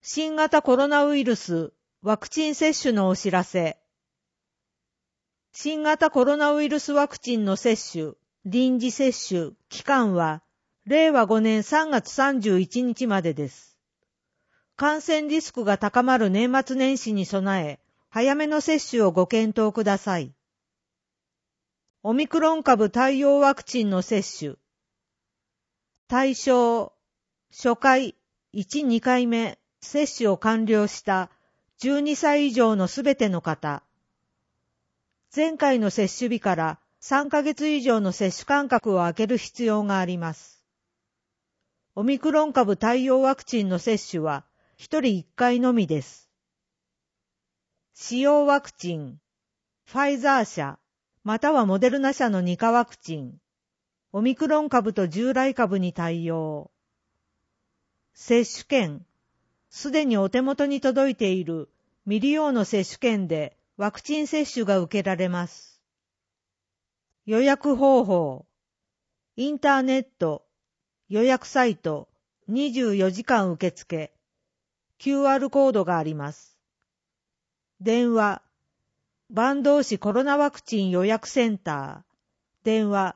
新型コロナウイルスワクチン接種のお知らせ。新型コロナウイルスワクチンの接種、臨時接種期間は令和5年3月31日までです。感染リスクが高まる年末年始に備え、早めの接種をご検討ください。オミクロン株対応ワクチンの接種。対象、初回、1、2回目、接種を完了した12歳以上のすべての方。前回の接種日から3ヶ月以上の接種間隔を空ける必要があります。オミクロン株対応ワクチンの接種は1人1回のみです。使用ワクチン、ファイザー社、またはモデルナ社の2価ワクチン、オミクロン株と従来株に対応。接種券、すでにお手元に届いている未利用の接種券でワクチン接種が受けられます。予約方法、インターネット、予約サイト、24時間受付、QR コードがあります。電話、坂東市コロナワクチン予約センター、電話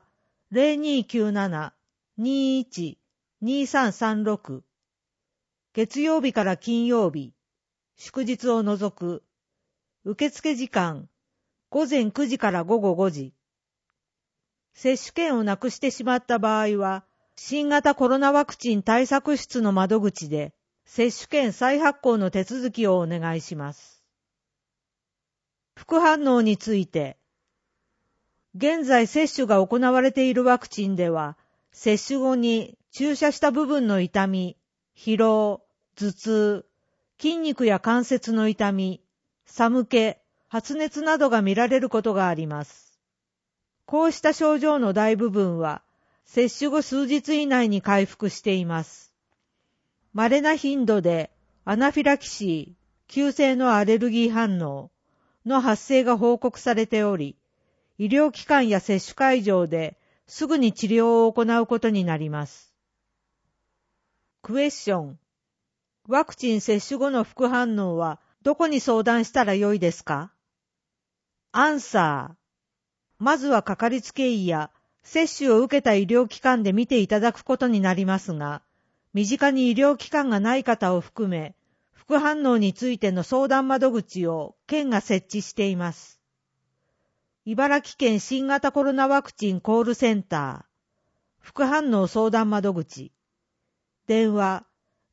0297-21-2336、月曜日から金曜日、祝日を除く、受付時間、午前9時から午後5時。接種券をなくしてしまった場合は、新型コロナワクチン対策室の窓口で、接種券再発行の手続きをお願いします。副反応について、現在接種が行われているワクチンでは、接種後に注射した部分の痛み、疲労、頭痛、筋肉や関節の痛み、寒気、発熱などが見られることがあります。こうした症状の大部分は、接種後数日以内に回復しています。稀な頻度でアナフィラキシー、急性のアレルギー反応の発生が報告されており、医療機関や接種会場ですぐに治療を行うことになります。クエスチョン。ワクチン接種後の副反応はどこに相談したらよいですか？アンサー。まずはかかりつけ医や接種を受けた医療機関で見ていただくことになりますが、身近に医療機関がない方を含め、副反応についての相談窓口を県が設置しています。茨城県新型コロナワクチンコールセンター、副反応相談窓口、電話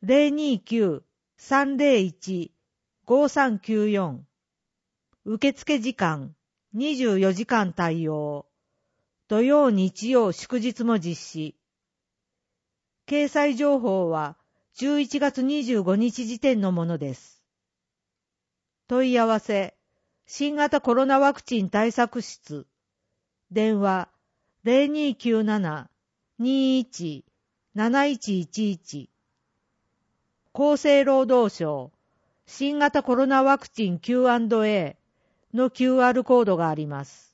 029-301-5394、受付時間24時間対応、土曜日曜祝日も実施。掲載情報は11月25日時点のものです。問い合わせ、新型コロナワクチン対策室、電話0297-21-7111、厚生労働省、新型コロナワクチン Q&A の QR コードがあります。